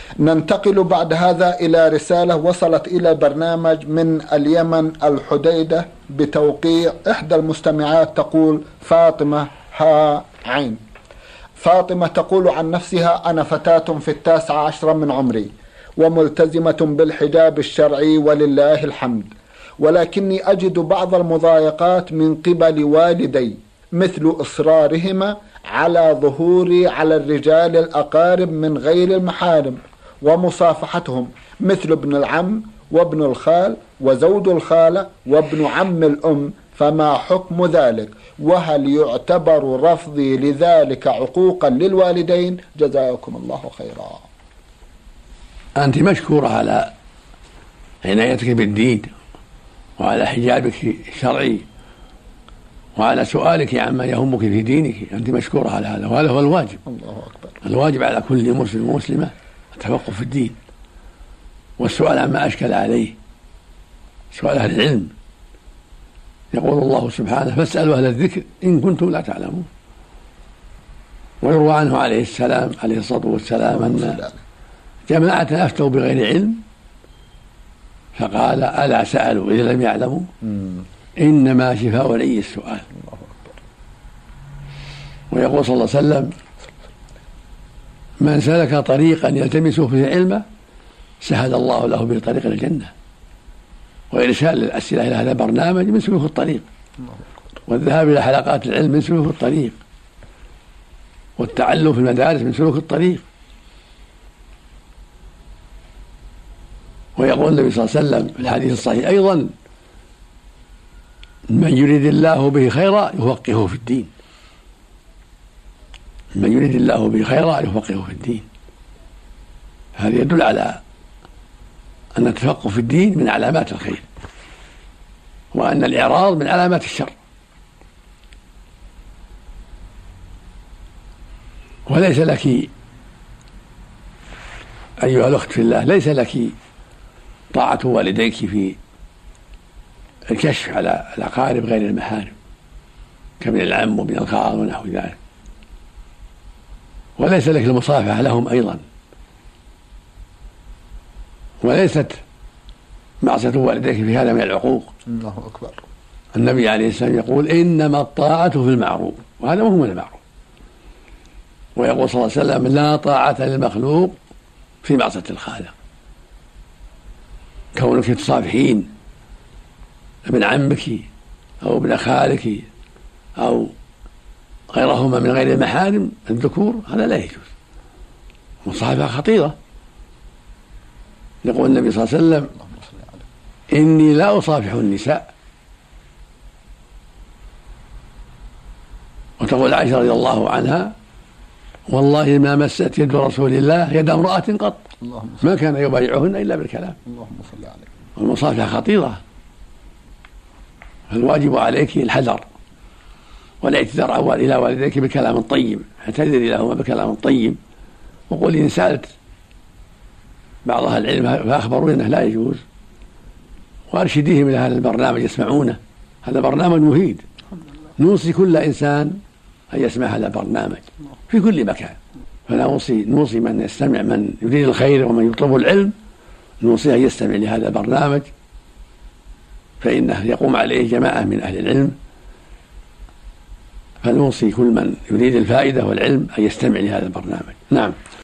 ننتقل بعد هذا إلى رسالة وصلت إلى برنامج من اليمن الحديدة بتوقيع إحدى المستمعات، تقول فاطمة ها عين. فاطمة تقول عن نفسها: أنا فتاة في 19 من عمري وملتزمة بالحجاب الشرعي ولله الحمد، ولكني أجد بعض المضايقات من قبل والدي، مثل إصرارهما على ظهوري على الرجال الأقارب من غير المحارم ومصافحتهم، مثل ابن العم وابن الخال وزوج الخالة وابن عم الأم، فما حكم ذلك؟ وهل يعتبر رفضي لذلك عقوقا للوالدين؟ جزاكم الله خيرا. أنت مشكورة على عنايتك بالدين وعلى حجابك الشرعي وعلى سؤالك عما يهمك في دينك، أنت مشكورة على هذا، وهذا هو الواجب. الله أكبر. الواجب على كل مسلم ومسلمة التفقه في الدين والسؤال عما أشكل عليه، سؤال أهل العلم. يقول الله سبحانه: فاسألوا أهل الذكر إن كنتم لا تعلمون. ويروى عنه عليه السلام عليه الصلاة والسلام أن جماعة أفتوا بغير علم فقال: ألا سألوا إذا لم يعلموا؟ إنما شفاء العي السؤال. ويقول صلى الله عليه وسلم: من سلك طريقا يلتمس فيه علما سهل الله له به طريق الجنة. وإرسال الأسئلة إلى هذا البرنامج من سلوك الطريق، والذهاب إلى حلقات العلم من سلوك الطريق، والتعلم في المدارس من سلوك الطريق. ويقول النبي صلى الله عليه وسلم في الحديث الصحيح أيضا: من يريد الله به خيرا يفقهه في الدين. من يريد الله به خيرا يفقهه في الدين. هذا يدل على أن التفقه في الدين من علامات الخير، وأن الإعراض من علامات الشر. وليس لك أيها الأخت في الله، ليس لك طاعة والديك في الكشف على الأقارب غير المحارم كابن العم وابن الخال ونحو ذلك، وليس لك المصافحة لهم أيضا، وليست معصية والديك في هذا من العقوق. الله أكبر. النبي عليه السلام يقول: إنما الطاعة في المعروف، وهذا مهم من المعروف. ويقول صلى الله عليه وسلم: لا طاعة للمخلوق في معصية الخالق. كونك تصافحين ابن عمك أو ابن خالك أو غيرهما من غير المحارم الذكور، هذا لا يجوز، مصافحة خطيرة. يقول النبي صلى الله عليه وسلم: إني لا أصافح النساء. وتقول عائشة رضي الله عنها: والله ما مست يد رسول الله يد امرأة قط، ما كان يبايعهن إلا بالكلام. اللهم صل عليه. والمصافحة خطيرة، فالواجب عليك الحذر والاعتذار إلى والديك بكلام طيب، اعتذري لهما بكلام طيب، وقولي إن سألت بعض أهل العلم فأخبروا أنه لا يجوز، وأرشديهم إلى هذا البرنامج يسمعونه. هذا برنامج مفيد، نوصي كل إنسان أن يسمع هذا البرنامج في كل مكان. نوصي من يستمع، من يريد الخير ومن يطلب العلم، نوصيه أن يستمع لهذا البرنامج، فإنه يقوم عليه جماعة من أهل العلم. فنوصي كل من يريد الفائدة والعلم أن يستمع لهذا البرنامج. نعم.